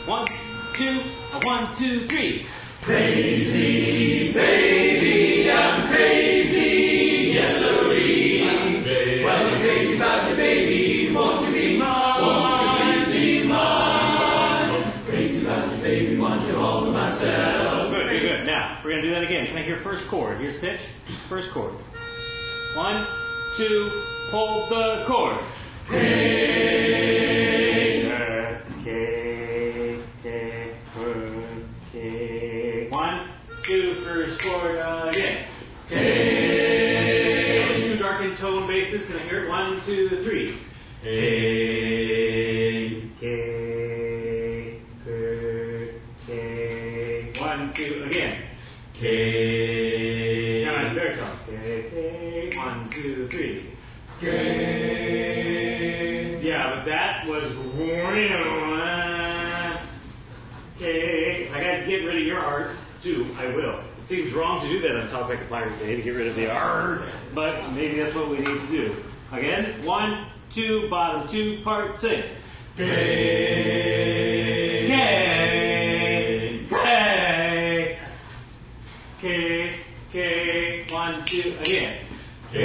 1, 2, 1, 2, 3. Crazy baby, I'm crazy, yes sirree. Well, I'm crazy about you, baby. Won't you be mine? Won't you please be mine? Crazy about you, baby. Want you all to myself. Good, good, good. Now, we're going to do that again. Can I hear first chord? Here's pitch. First chord. 1, 2, hold the chord. K. 1, 2, first chord again. K. Those two darkened tone basses. Can I hear it? 1, 2, 3. K. 1, 2, again. K. Now, baritone. K. 1, 2, 3. K. Yeah, but that was. Okay, I got to get rid of your art too. I will. It seems wrong to do that on Talk Like a Pirate Day, to get rid of the art, but maybe that's what we need to do. Again, 1, 2, bottom 2, part, sing. K. K. K. K. 1, 2, again. K.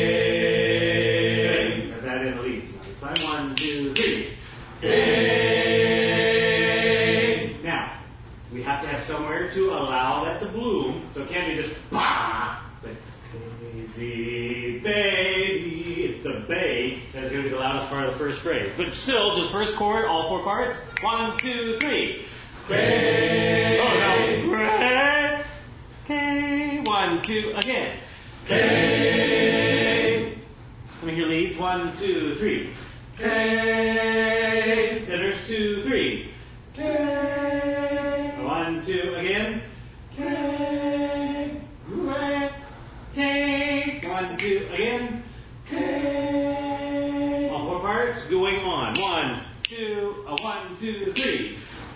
Got that in the leads. Now this time, 1, 2, 3. K. Now, we have to have somewhere to allow that to bloom, so it can't be just bah, but crazy baby. It's the bay that's going to be the loudest part of the first phrase. But still, just first chord, all 4 parts. 1, 2, 3. K. Oh no. K. 1, 2, again. K. Let me hear leads. 1, 2, 3. K. Centers. 2, 3. K. 1, 2, again. K. K. 1, 2, again. K. All 4 parts going on. 1, 2, 1, 2, 3.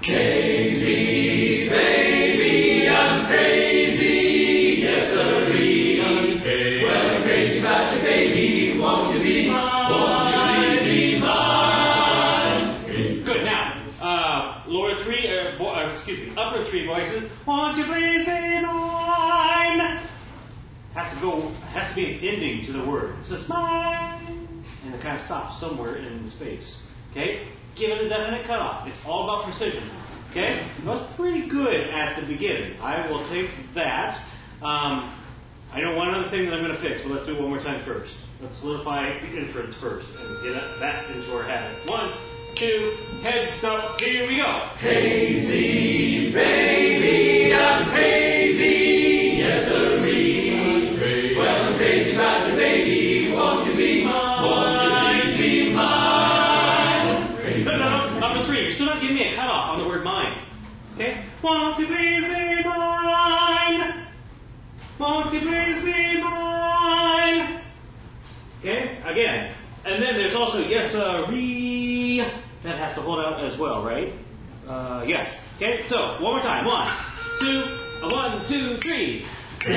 Crazy baby, I'm crazy, yes sirree. Well, I'm crazy about you, baby. Won't you be mine? Won't you please be mine? Good. Now, lower 3, upper 3 voices. Won't you please be mine? Has to be an ending to the word. It's just mine, and it kind of stops somewhere in the space. Okay? Give it a definite cutoff. It's all about precision. Okay? That was pretty good at the beginning. I will take that. I know one other thing that I'm going to fix, but let's do it one more time first. Let's solidify the inference first and get that into our habit. 1, 2, heads up, here we go. Crazy baby, I'm crazy, yes sirree. Well, I'm crazy about you, baby. Won't you be mine? Won't you please be mine? No. Number 3, you're still not giving me a cutoff on the word mine. Okay? Won't you please be mine? Won't you please be mine? Okay? Again. And then there's also yes, re. That has to hold out as well, right? Yes. Okay? So, one more time. 1, 2, 1, 2, 3.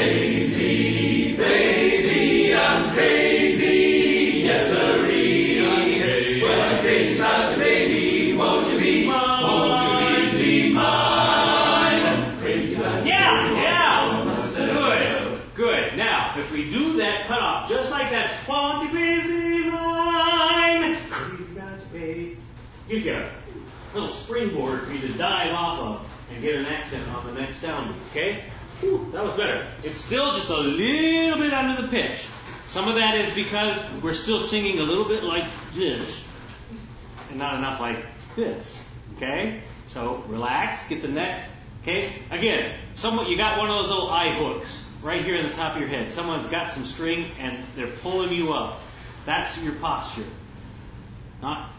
Crazy baby, I'm crazy, yes sirree. Well, I'm crazy about you, baby. Won't you be mine? Won't you please be mine? I'm crazy about you. Yeah. Good. Now, if we do that cutoff just like that, won't you please be mine? Crazy about you, baby. Gives you a little springboard for you to dive off of and get an accent on the next downbeat. Okay? Whew, that was better. It's still just a little bit under the pitch. Some of that is because we're still singing a little bit like this and not enough like this. Okay? So relax, get the neck. Okay? Again, you got one of those little eye hooks right here in the top of your head. Someone's got some string and they're pulling you up. That's your posture. Not.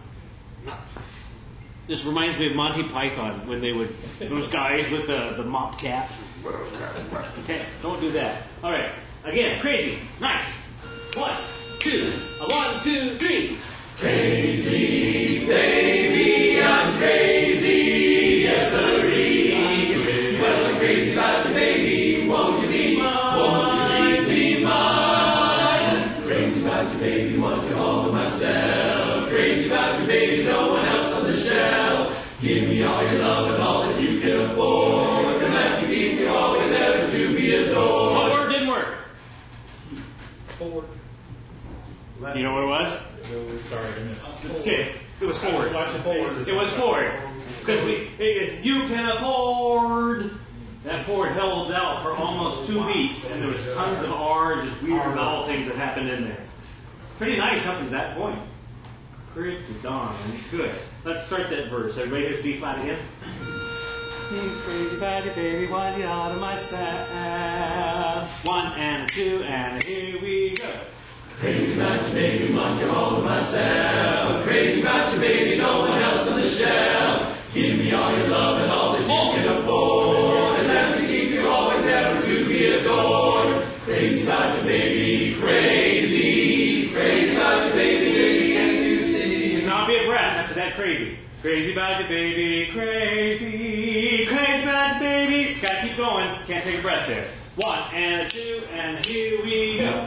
This reminds me of Monty Python when those guys with the mop caps. Okay, don't do that. All right, again, crazy, nice. 1, 2, 1, 2, 3. Crazy baby, I'm crazy, yes sirree. Well, I'm crazy about you, baby. Won't you be mine? Won't you please be mine? Crazy about you, baby. Want you all to myself. Crazy about you, baby. No one else on the shelf. Give me all your love and all that you can afford. And let me keep you always ever to be adored. What word didn't work? Forward. You know what it was? Sorry, I missed. Skip. It was forward. Watching forward. It was forward. Because you can afford. That forward held out for almost 2 beats, and there was tons of R, just weird vowel things that happened in there. Pretty nice up to that point. Pretty darn good. Let's start that verse. Everybody here's B flat again. Crazy about you, baby, want you out of myself. 1 and a 2 and here we go. Crazy about you, baby, want you all to myself. Crazy about you, baby, no one else on the shelf. Give me all your love and all that you can afford. And let me keep you always ever to be adored. Crazy about you, baby, crazy. Crazy about you, baby, till you can't do see. And not be a breath after that crazy. Crazy about you, baby, crazy. Crazy about you, baby. Gotta keep going. Can't take a breath there. 1 and a 2 and here we go.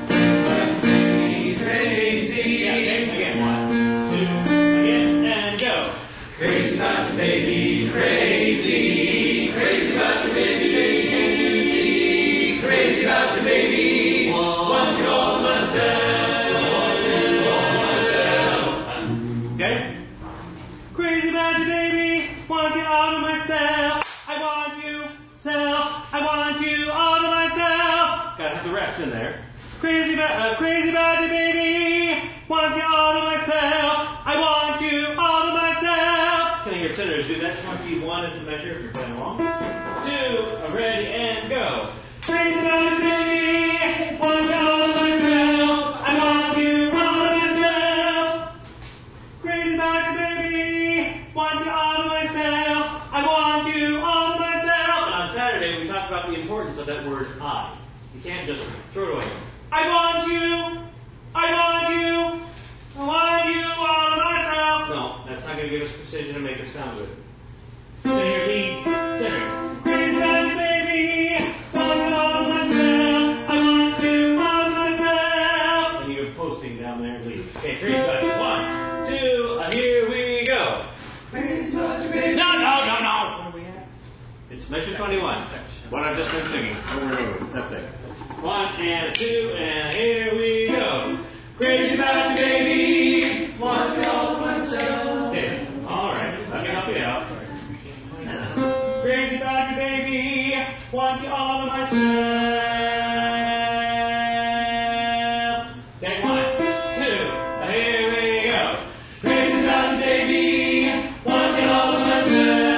Crazy. Yeah, okay. Again, 1, 2, again, and go. Crazy about you, baby, crazy. Crazy about you, baby, crazy. Crazy about you, baby. Want you all to myself. Want you all to myself. Okay? Crazy about you, baby. Want you all to myself. I want you, self. I want you all to myself. Gotta have the rest in there. Crazy about you, baby. Want you all to myself. I want you all to myself. Can I hear tenors do that? 21 is the measure if you're playing along. 2, ready, and go. Crazy about you, baby. Want you all to myself. I want you all to myself. Crazy about you, baby. Want you all to myself. I want you all to myself. And on Saturday, we talked about the importance of that word I. You can't just throw it away. I want you. I want you. I want you all to myself. No, that's not going to give us precision and make us sound good. Then your leads, tenors. Crazy about you, baby. Want you all to myself. I want you all to myself. And you're posting down there leads. Okay, crazy about you. 1, 2, here we go. Crazy about you, baby. No. Where are we at? It's measure 21. What I've just been singing over and over. That thing. 1 and a 2 and here we go. Crazy about you, baby. Want you all to myself. Okay. All right. Let me help you out. Crazy about you, baby. Want you all to myself. Okay. 1, 2. Here we go. Crazy about you, baby. Want you all to myself.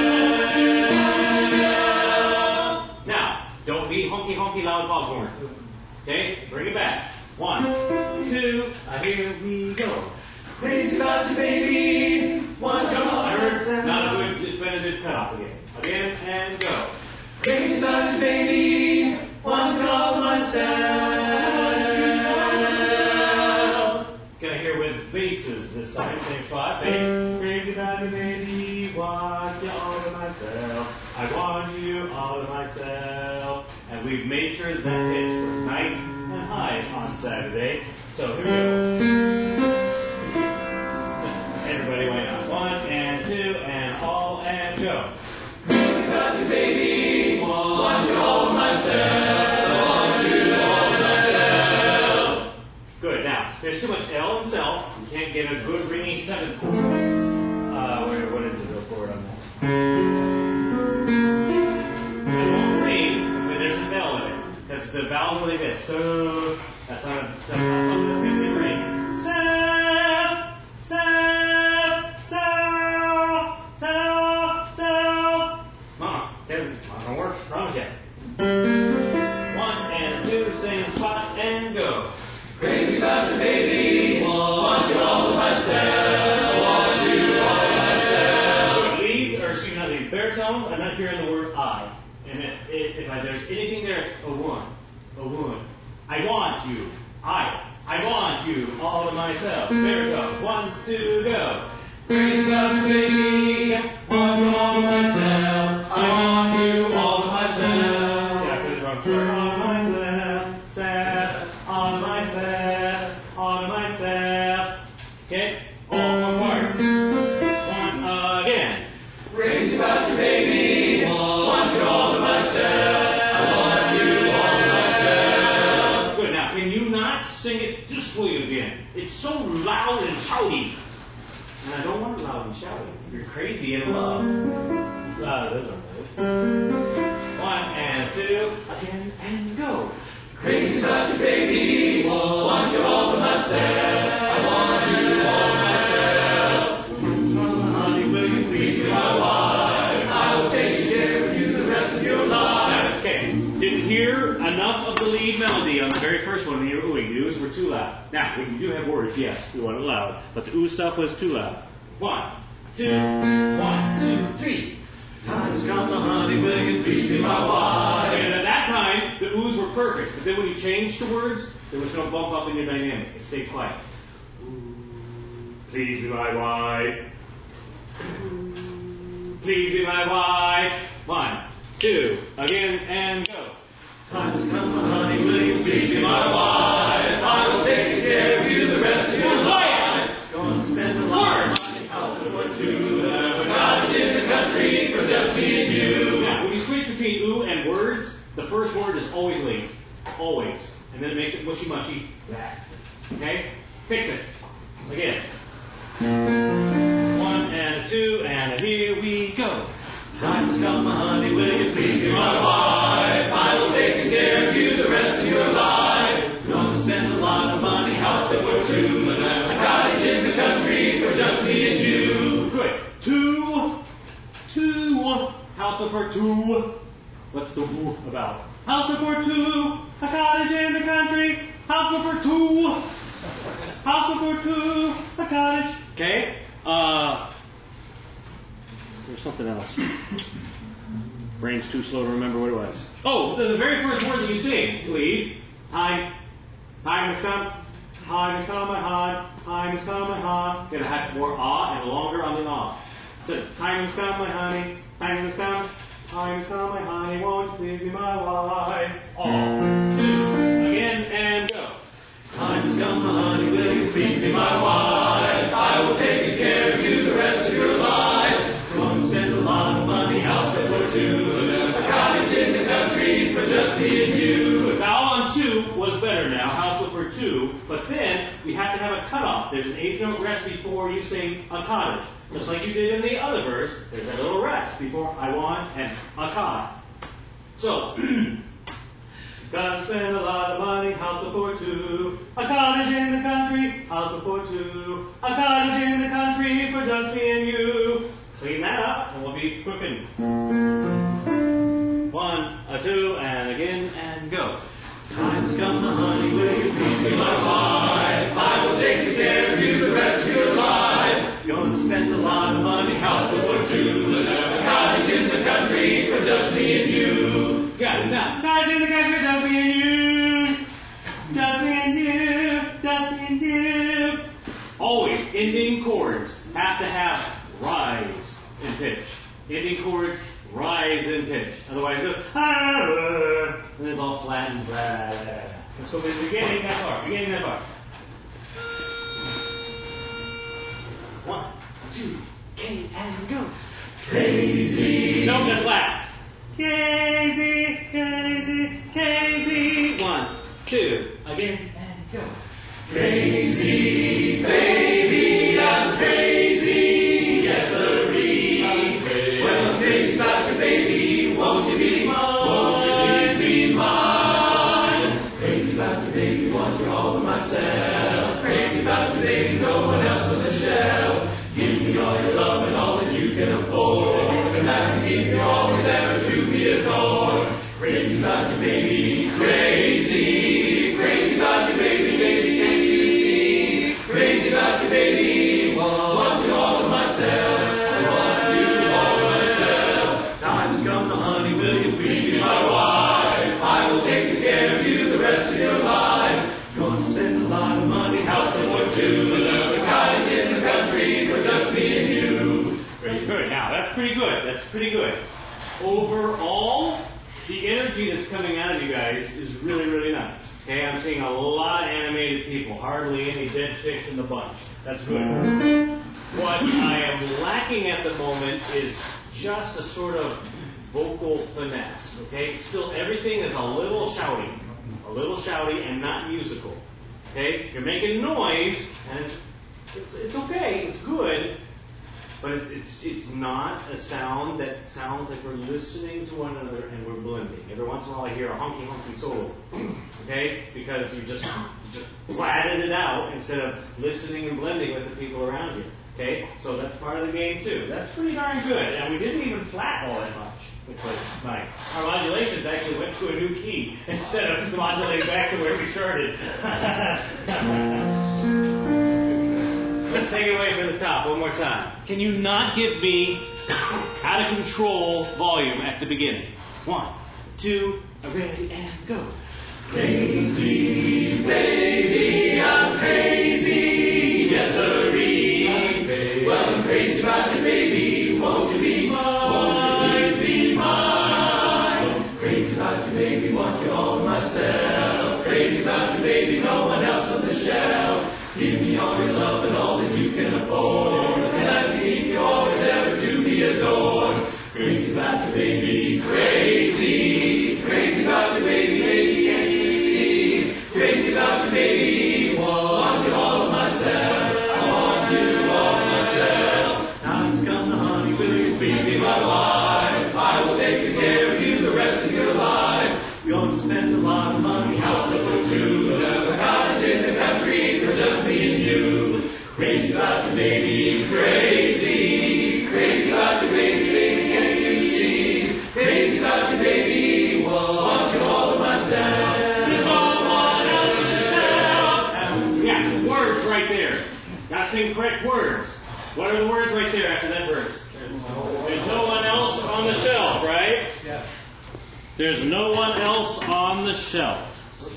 Now, don't be honky loud foghorn. Okay? Bring it back. 1, 2, here we go. Crazy about you, baby. Want you all to myself. Not a good, it's been a good cutoff again. Again and go. Crazy about you, baby. Want you all to myself. Can I hear with basses this time? Same spot. Bass. Crazy about you, baby. Want you all to myself. I want you all to myself. And we've made sure that pitch was nice and high on Saturday. So here we go. Just everybody went on. 1 and 2 and all and go. Crazy about you, baby. Want you all to myself. Want you all to myself. Good. Now, there's too much L in self. You can't get a good ringing 7th chord. What is the real chord on that? It won't ring, but there's an L in it. Because the vowel really is so. That's not something that's going to ring. Self, self, self, self, self. It's not going to work. Promise you. 1 and 2, same spot and go. Crazy about you, baby. Want you all to myself. Want you all to myself. Leads, or excuse me, not leads, baritones, I'm not hearing the word I. And if there's anything there, it's a 1. A 1. I want you. I want you all to myself. Baritones. 1, 2, go. Crazy about you, baby. Want you all to myself. I want you all to myself. Yeah, I put it wrong. All to myself. Self. All to myself. All to myself. Okay? All 1 part. 1 again. again. It's so loud and shouty. And I don't want it loud and shouty. You're crazy in love. One and two, again, and go. Crazy about you, baby. Want you all for myself. I want you all for myself. Honey, will you please be my wife? I will take care of you the rest of your life. Okay, didn't hear enough of the lead melody on the very first one. The oohing. The oohs were too loud. Now, when you do have words, yes, we want it loud. But the ooh stuff was too loud. 1, 2, 1, 2, 3. Time's come, honey, will you please be my wife? And at that time, the oohs were perfect. But then when you changed the words, there was no bump up in your dynamic. It stayed quiet. Please be my wife. Please be my wife. 1, 2, again, and go. Time has come, honey, will you please be my wife? I will take care of you the rest of your life. Gonna spend a lot of money, house or two, a cottage in the country for just me and you. Now, when you switch between ooh and words, the first word is always late. Always. And then it makes it mushy-mushy. Okay? Fix it. Again. 1 and a 2, and here we go. Time has come, honey, will you please be my wife? I will take care of you the rest of your life. Gonna spend a lot of money, house for two, a cottage in the country for just me and you. Good. 2. House number 2. What's the woo about? House number 2. A cottage in the country. House number 2. House number 2. A cottage. Okay. There's something else. Brain's too slow to remember what it was. Oh, the very first word that you sing, please. Time has come. Time has come, my heart. Time has come, my heart. Gonna have more ah and longer on the ah. So, time has come, my honey. Time has come. Time has come, my honey. Won't you please be my wife? All. 2. Again and go. Time has come, honey, will you please be my wife? I will take care of you the rest of your life. Gonna spend a lot of money, house for two, a cottage in the country for just me and you. The vowel on 2 was better now, house for 2, but then we have to have a cutoff. There's an 8th note rest before you sing a cottage. Just like you did in the other verse, there's a little rest before I want and a cot. So, gotta spend a lot of money, house for 2, a cottage in the country, house for 2, a cottage in the country for just me and you. Clean that up and we'll be cooking. 1, a 2, and again, and go. Time's come, honey, will you please be my wife? I will take care of you the rest of your life. Gonna spend a lot of money, house for 2, a cottage in the country for just me and you. Got it now. Cottage in the country for just me and you. Just me and you. Just me and you. Always, ending chords have to have rise in pitch. Ending chords rise in pitch. Otherwise, it goes, and it's all flat and blah, blah, blah. Let's go to the beginning that part. Beginning that part. 1, 2, K and go. Crazy. No, that's flat. Crazy, crazy, crazy. 1, 2, again and go. Crazy, baby, I'm crazy. Yes, sirree. Well, I'm crazy about you, baby. Won't you be mine? Won't you please be mine? Crazy about you, baby. Want you all for myself. Crazy about you, baby. No one else on the shelf. Give me all your love and all that you can afford. And I can keep you always ever to be adored. Crazy about you, baby. Crazy. Crazy about you, baby. Baby, can't you see? Crazy about you, baby. Want you all for myself. Time's come, honey, will you please be my wife? I will take care of you the rest of your life. Gonna spend a lot of money, house for 2, a cottage in the country for just me and you. Very good. Now, that's pretty good. That's pretty good. Overall, the energy that's coming out of you guys is really, really nice. Okay, I'm seeing a lot of animated people, hardly any dead fish in the bunch. That's good. What I am lacking at the moment is just a sort of vocal finesse. Okay, still everything is a little shouty and not musical. Okay? You're making noise, and it's okay, it's good, but it's not a sound that sounds like we're listening to one another and we're blending. Every once in a while I hear a honky honky solo. Okay? Because you just flatted it out instead of listening and blending with the people around you. Okay? So that's part of the game too. That's pretty darn good. And we didn't even flat all that much, which was nice. Our modulations actually went to a new key instead of modulating back to where we started. Let's take it away from the top one more time. Can you not give me out of control volume at the beginning? 1, 2, ready, and go. Crazy, baby, I'm crazy, yes sirree. Well, I'm crazy about you, baby, won't you be mine? Won't you please be mine? Crazy about you, baby, want you all myself. Crazy about you, baby, no one else on the shelf. Give me all your love and all that you can afford. And let me keep you always ever to be adored. Crazy about you, baby, crazy. Crazy about you, baby, baby, can't you see? Crazy about you, baby, want you all of myself. I want you all of myself. Time's come, honey, will you please be my wife? I will take good care of you the rest of your life. Gonna spend a lot of money, house number 2. Have a cottage in the country for just me and you. Crazy about you, baby, crazy. Crazy about you, baby, baby, can't you see? Crazy about you, baby, want you all to myself. There's no one else on the shelf. Yeah, words right there. Gotta sing correct words. What are the words right there after that verse? There's no one else on the shelf, right? Yeah. There's no one else on the shelf.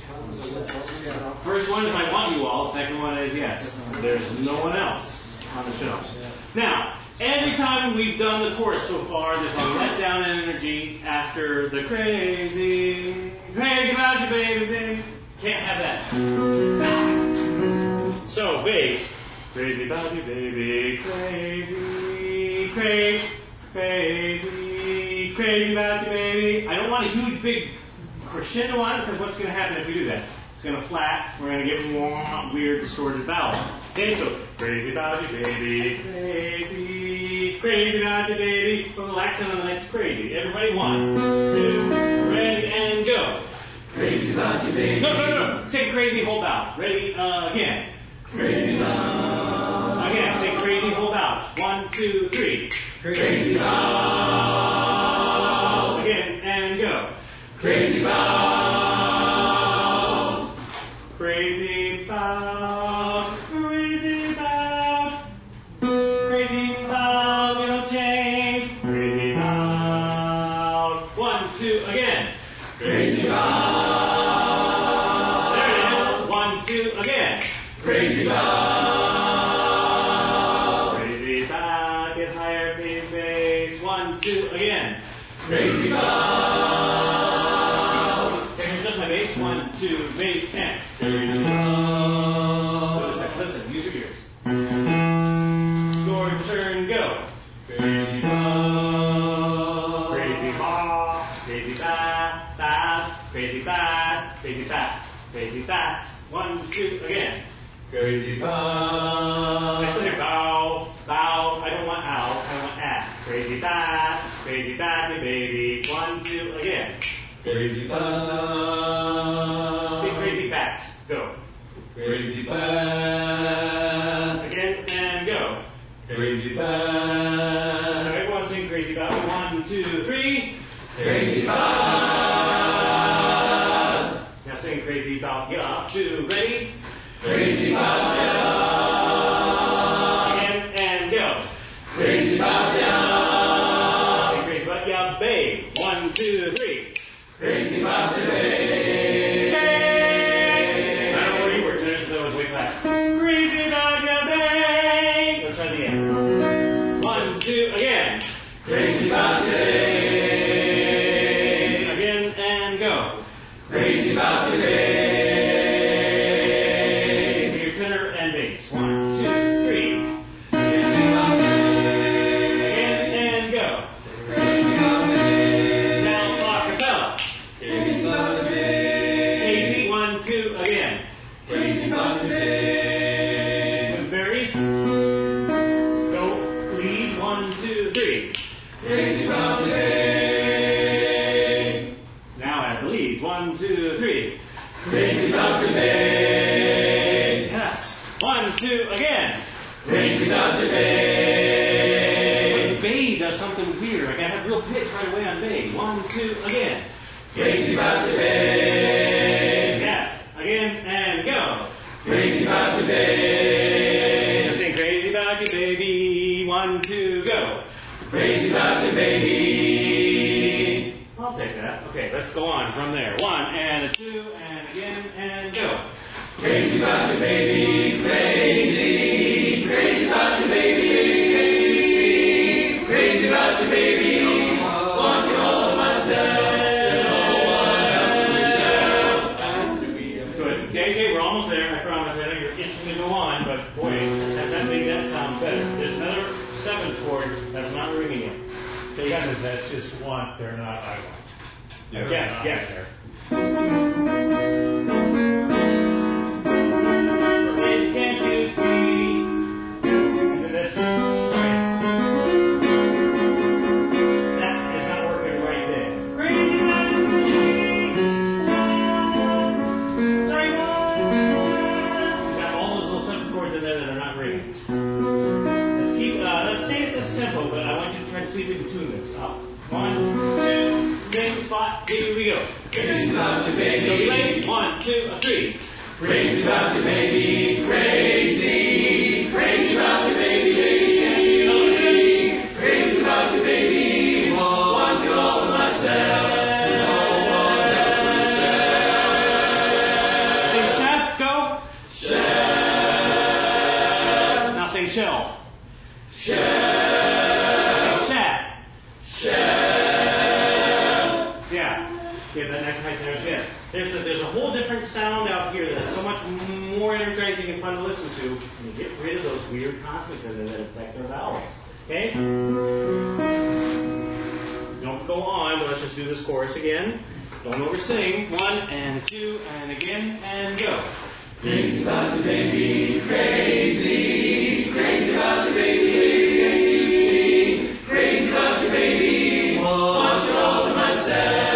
First one is I want you all. Second one is yes. There's no one else on the shelf. Now, every time we've done the chorus so far, there's a letdown in energy after the crazy, crazy about you, baby, baby. Can't have that. So, bass. Crazy about you, baby. Crazy, crazy, crazy, crazy about you, baby. I don't want a huge, big crescendo on it because what's going to happen if we do that? It's going to flat. We're going to get more weird, distorted vowel. Okay, so crazy about you, baby. Crazy, crazy about you, baby. Put a little accent on the next crazy. Everybody, 1, 2, ready, and go. Crazy about you, baby. No. Say crazy, hold out. Ready, again. Crazy about. Again, say crazy, hold out. 1, 2, 3. Crazy about. Again, and go. Crazy about. Crazy about. Crazy about. Crazy about. You don't change. Crazy about. 1, 2, again. Crazy about. There it is. 1, 2, again. Crazy about. Crazy about. Get higher, please, bass. 1, 2, again. Crazy about. Okay, here's just my bass. 1, 2, bass, and. Listen, use your ears. Your turn, go. Crazy about. Crazy ba, crazy ba, ba, crazy ba, crazy ba, crazy ba. 1, 2, again. Crazy about. Next one, bow, bow. I don't want ow, I want ah. Crazy ba, you baby. 1, 2, again. Crazy about. Say crazy bat, go. Crazy about. Again and go. Crazy Now about. everyone sing crazy bat. 1, 2, 3. Crazy about. Now sing crazy about ya. 2, ready? Crazy about Again and go. Crazy about ya. Say crazy about ya, babe. 1, 2, 3. Crazy about the babe. I don't know where you were, Senator, so that was way back. Crazy about ya, babe. Let's try it again. 1, 2, again. Crazy about the babe. Again and go. Crazy about the babe. Your tenor and bass. 1, 2, 3. Crazy about the Again and go. Crazy about the Now acapella. Crazy about the 3. Crazy about the babe. Now at the lead. 1, 2, 3. Crazy about the babe. Yes. 1, 2, again. Crazy about the babe. But Bay does something weird. I gotta have real pitch right away on Bay. 1, 2, again. Crazy about the babe. Yes. Again and go. Crazy about the babe. Sing crazy about you, baby. 1, 2, go. Crazy about the baby. I'll take that. Okay, let's go on from there. 1 and a 2 and again and go. Crazy about the baby. Crazy. Crazy about the baby. Crazy about the baby. Want you all to myself. There's no one else to myself. Good. Okay, we're almost there. I promise. I know you're itching to go on, but boy, that made that sound better. There's another 7th chord that's not ringing yet. Because that's just one. They're not I want. They're Yes, not yes. there. Can't you see? Into this. Sorry. That is not working right there. Crazy man. Sorry. Got all those little 7 chords in there that are not ringing. Let's stay at this tempo, but I want you to try to see if we can tune this. 1, 2, same spot. Here we go. Crazy about the baby. Don't be late. 1, 2, 3. Crazy about the baby. Crazy. Crazy about the baby. Crazy about the baby. Want you all to myself. No one else to myself. Sing chef, go. Chef. Now sing shelf. Chef. Sing chat. Chef. Yeah. Give that next right there. Yes. There's a whole different sound out here that's so much more energizing and fun to listen to. And you get rid of those weird consonants in there that affect our vowels. Okay? Don't go on, but let's just do this chorus again. Don't oversing. 1 and 2 and again and go. Crazy about the baby. Crazy. Crazy about the baby. Crazy about the baby. Want you all to myself.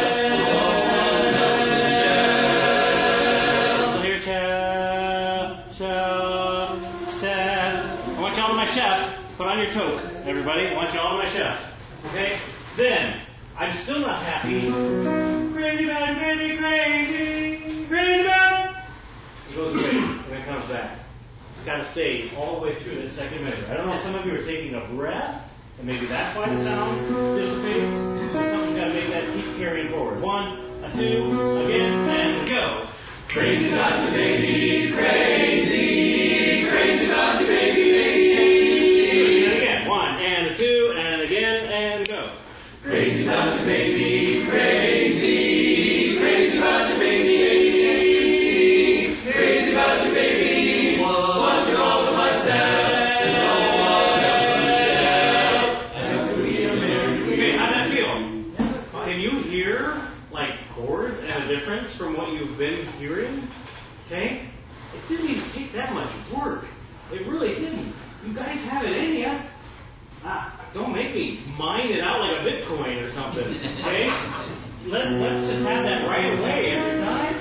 Put on your toque, everybody. I want you all to my chef. Okay? Then, I'm still not happy. Crazy about baby, crazy, crazy about. It goes away and then comes back. It's got to stay all the way through that second measure. I don't know if some of you are taking a breath, and maybe that's why the sound dissipates. But something's got to make that keep carrying forward. 1, 2, again, and go. Crazy about your baby, crazy, crazy about your baby. And again, 1 and 2 and again and go. Crazy about your baby, crazy, crazy about your baby, crazy about your baby. Want you all to myself, no one else on the shelf. After we are married, Okay, how'd that feel? Can you hear like chords and a difference from what you've been hearing? Okay? It didn't even take that much work. It really didn't. You guys have it in ya. Don't make me mine it out like a Bitcoin or something. Okay? Let's just have that right away every time.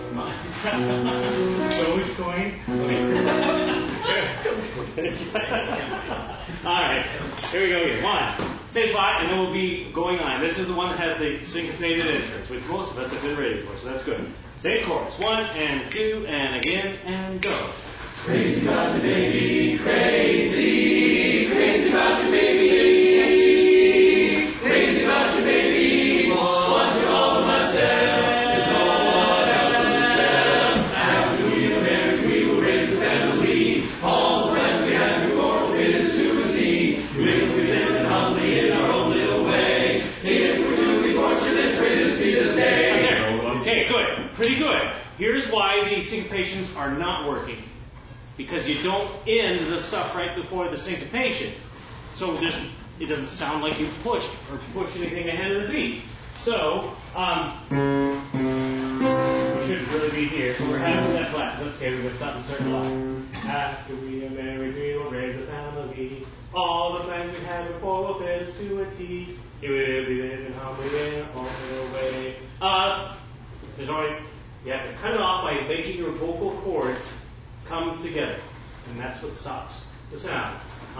Dogecoin. All right. Here we go again. 1. Same spot, and then we'll be going on. This is the one that has the syncopated entrance, which most of us have been ready for, so that's good. Same chorus. 1 and 2 and again and go. crazy about your baby, crazy, crazy about your baby, crazy about your baby. Want you all to myself. There's no one else on the shelf. After we are married, we will raise a family. All the friends we have before will fit us to a T. We'll be living humbly in our own little way. If we're to be fortunate, pray this be the day. Okay, good. Pretty good. Here's why the syncopations are not working. Because you don't end the stuff right before the syncopation. So it doesn't sound like you pushed or pushed anything ahead of the beat. So, it should really be here. So we're half a step flat. That's okay. We're going to stop and circle out. After we are married, we will raise a family. All the plans we had before will fit us to a T. You will be living humbly in our own little way. There's only, you have to cut it off by making your vocal cords come together. And that's what stops the sound.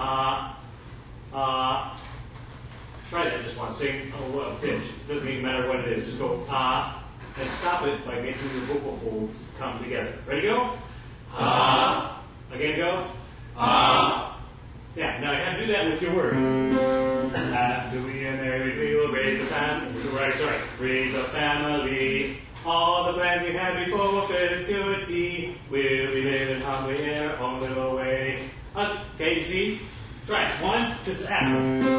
Try that just once. Sing a pitch. It doesn't even matter what it is. Just go and stop it by making your vocal folds come together. Ready, go? Again, go? Yeah, now I gotta do that with your words. After we are married, we will raise a family. Raise a family. All the plans we had before will fit us to a T. We'll be living humbly in our own little way. Okay, you see? Try it. One, this is after.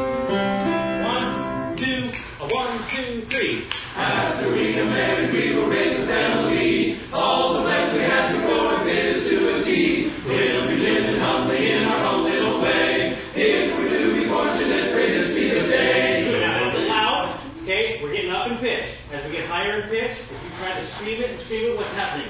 1, 2, 1, 2, 3. After we are married, we will raise a family. All the plans we had before will fit us to a T. We'll be living humbly in our own little way. If we're to be fortunate, pray this be the day. Good. Now that's loud. Okay, we're getting up in pitch. As we get higher in pitch, if you try to scream it, what's happening?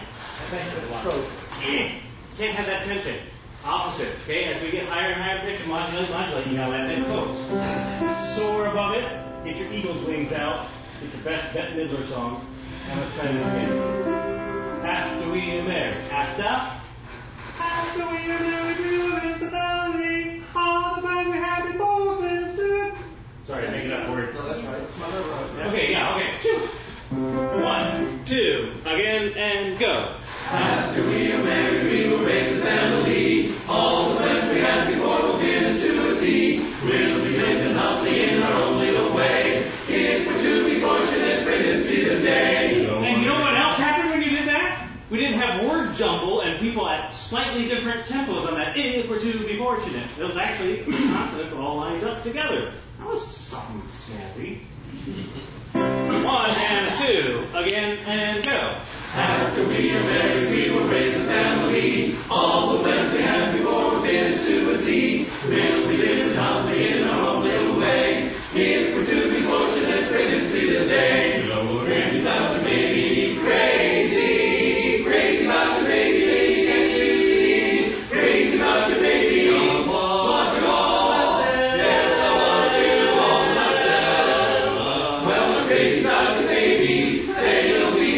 Can't have that tension. Opposite. Okay, as we get higher and higher in pitch, modulate, you know, let that coast. Soar above it. Get your eagle's wings out. Get your best Bette Midler song. And let's try this again. After we are married. After we are married, we will raise a family. All the plans we had before will fit us to it. Sorry, I'm making up words. No, that's right. It's my road. Okay, yeah, okay. 1, 2, again, and go. After we are married, we will raise a family. All the plans we had before will fit us to a T. We'll be living humbly in our own little way. If we're to be fortunate, pray this be the day. And you know what else happened when you did that? We didn't have word jumble and people at slightly different tempos on that. If we're to be fortunate. It was actually consonants all lined up together. That was something snazzy. 1 and 2, again and go. After we are married, we will raise a family. All the plans we had before will fit us to a T. We'll be living humbly in our own little way. If we're to be fortunate, pray this be the day. Crazy about your baby, crazy, crazy about your baby, lady, can't you see? Crazy about your baby, I want you all myself. Yes, I want you all myself. Well, I'm crazy about your baby, say you'll be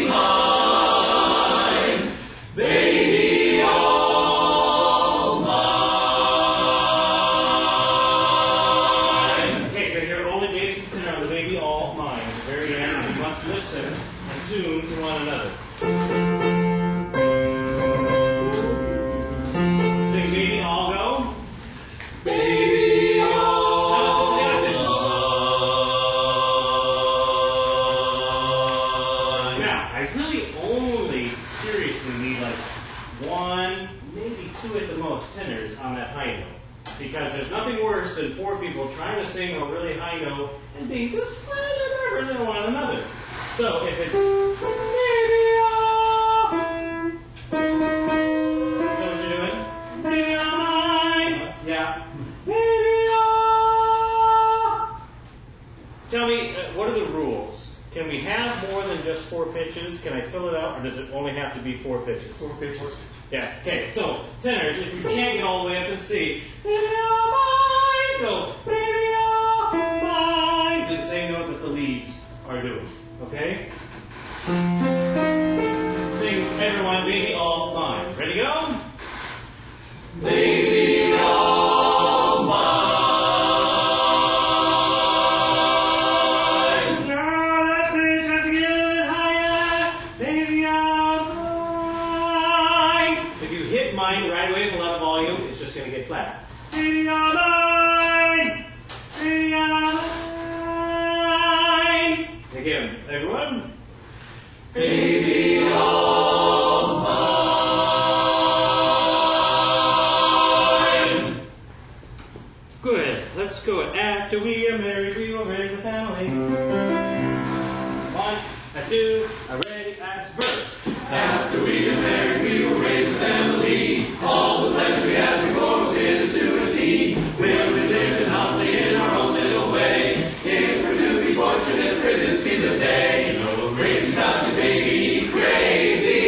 mine. Baby, all mine. Okay, you're here only Jason tenor on the baby all mine. At the very end, you must listen and tune to one another. Sing baby all go. Baby, all mine. Now, I really only seriously need like 1, maybe 2 at the most tenors on that high note. Because there's nothing worse than 4 people trying to sing a really high note and being just slightly different than one another. So if it's baby all, that's what you're doing? Baby all mine. Yeah. Baby all. Tell me, what are the rules? Can we have more than just 4 pitches? Can I fill it out, or does it only have to be 4 pitches? 4 pitches. Yeah, okay, so, tenors, if you can't get all the way up and C, baby all mine, go, baby all mine, do the same note that the leads are doing, okay? Sing, everyone, baby all mine. Ready, go? Baby, all mine. Now that pitch has to get a little higher, baby all mine. If you hit mine right away with a lot of volume, it's just going to get flat. Baby all mine, baby all mine. Again, everyone. Baby, all mine. Good. Let's go. After we are married, we will raise a family. 1, 2, ready, as verse. After we are married, we will raise a family. All the plans we had before will fit us to a T. We'll be living humbly in our own little way. If we're to be fortunate, pray this be the day. Crazy about your baby, crazy.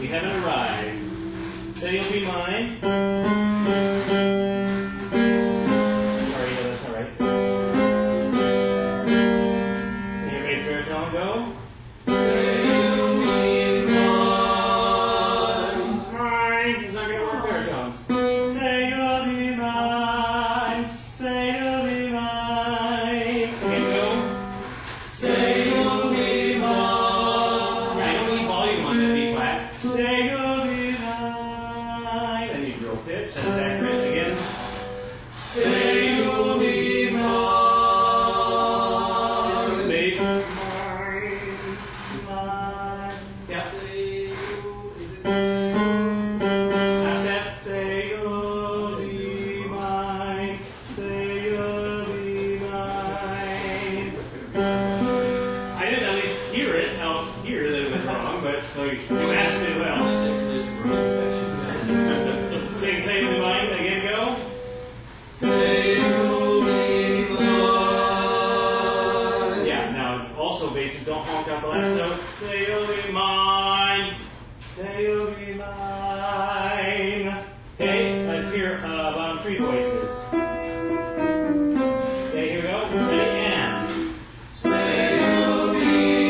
we haven't arrived. Say you'll be mine. Sorry, no, that's all right. Can your bass baritone go? Say you'll be mine. Mine. It's not going to work baritones. Say you'll be mine. Say you'll be mine. Okay, go. Say you'll be mine. Yeah, I don't need volume on that B flat. Say you'll be mine. I need real pitch. That's accurate. Again. Say you'll be mine. Bass. Mine. Yeah. Half step. Say you'll be mine. Say you'll be mine. I didn't at least hear it out here that it was wrong, but so you asked it well. Say you'll be mine. Again, go. Say you'll be mine. Yeah, now also basses don't honk out the last note. Say you'll be mine. Say you'll be mine. Okay, let's hear bottom three voices. Okay, here we go. Ready, and. Say you'll be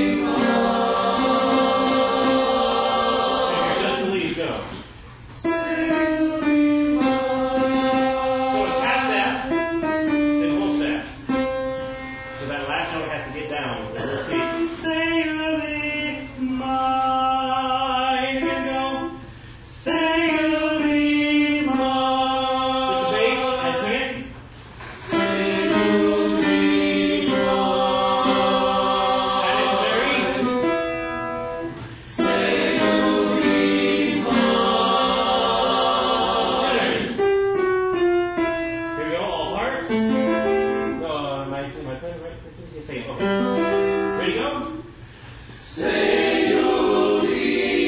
mine. Just the leads go. Say you'll be mine. So it's half step, then full step. So that last note has to get down. We'll see. Say you'll be mine. Again, go. Say you'll be mine. With the bass and sing it. Say you'll be mine. And it's very. Say you'll be mine. Tenors. Here we go, all parts. My pen right? Yeah, sing it. Okay. Ready, go. Say you'll be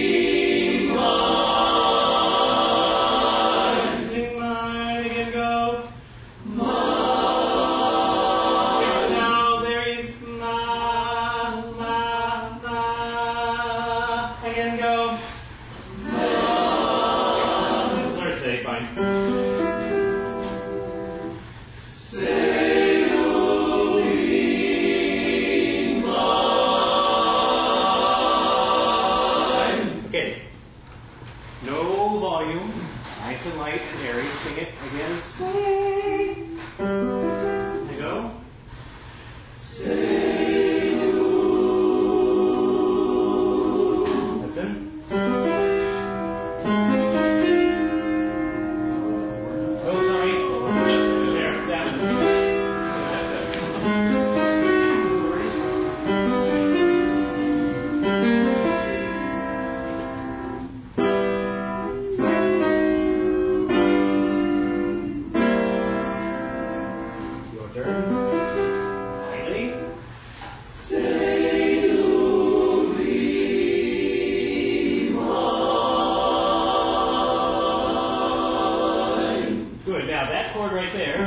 mine. Sing mine again, go. Mine. Yes, now there is ma. Again, go. Sorry to say, fine. Say you'll be mine. Okay. No volume. Nice and light and airy. Sing it again. Say. There you go. Say you. Listen. Oh, sorry. There, that one. That's good. Your turn. Lightly. Say you'll be mine. Good. Now that chord right there,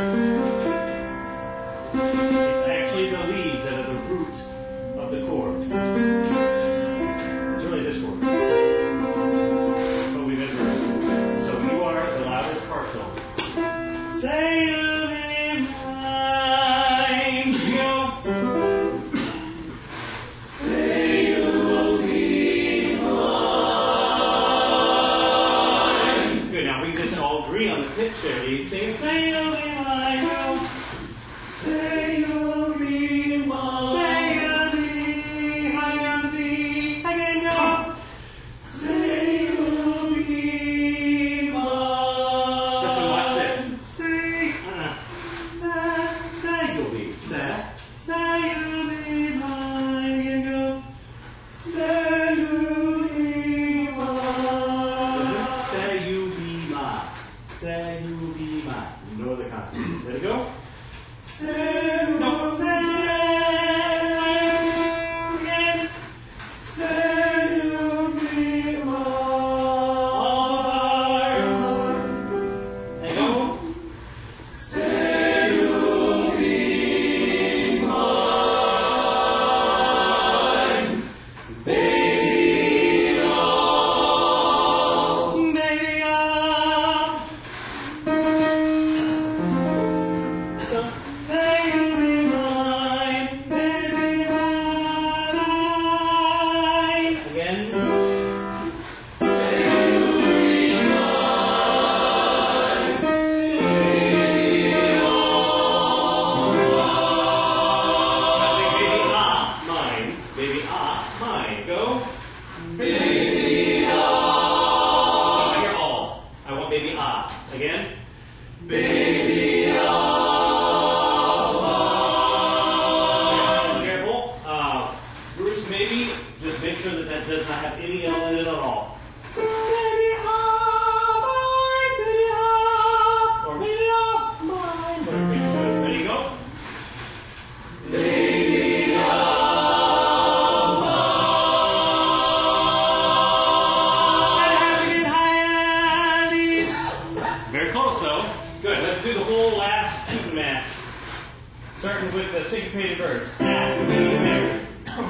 it's actually the leads that are the root of the chord. It's really this chord. But we've inverted. So you are the loudest part solo. Say you'll be mine. Here you go. Say you'll be mine. Good. Now we can just all agree on the pitch there. You sing, say you'll be mine. Go. Say you'll be mine. Say you'll be higher on the B. Again, go. Say you'll be mine. Listen, watch this. Say you'll be. Say you'll be mine. Again, go. Say you'll be mine. Listen, say you be mine. Say you be mine. No other consonant. do the whole last shooting match, starting with the syncopated verse. After we are married.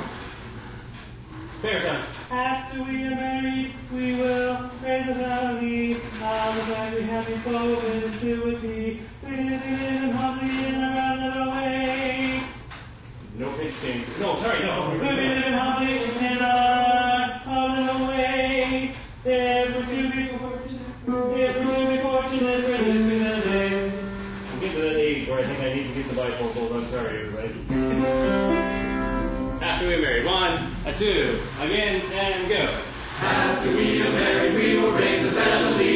Fair time. After we are married, we will raise a family. All the family happy folk and still with thee. We live in humbly in a roundabout way. No pitch change. No, sorry, no. We live in humbly in a roundabout way. If we should be fortunate for this be the day. I'm getting to that age where I think I need to get the bifocals. I'm sorry, everybody. After we are married. 1, 2, again, and go. After we are married, we will raise a family.